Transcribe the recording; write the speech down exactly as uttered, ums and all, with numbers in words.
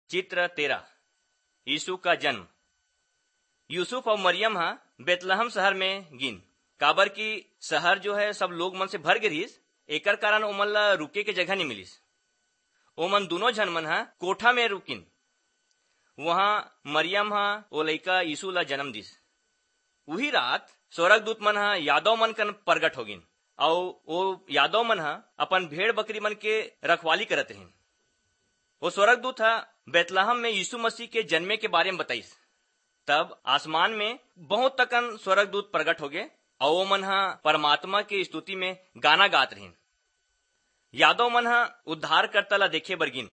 चित्र तेरह यीशु का जन्म। यूसुफ और मरियम हा बेतलहम शहर में गिन काबर की शहर जो है सब लोग मन से भर गिरिस, एकर कारण ओमन ला रुके के जगह नहीं मिलिस। ओमन दोनों झन मन हा कोठा में रुकिन। वहां मरियम हा ओ लइका यीशु ला जन्म दिस। उही रात स्वर्गदूत मन हा यादव मन कन प्रगट होगिन और वो यादव मन हा अपन भेड़ बकरी मन के रखवाली करत रहिन। वो स्वर्गदूत हा बेतलहम में यीशु मसीह के जन्मे के बारे में बताइस। तब आसमान में बहुत तकन स्वर्गदूत प्रगट हो गए और वो मन हा परमात्मा के स्तुति में गाना गात रहिन। यादव मन हा उद्धारकर्ता ला देखे बर गिन।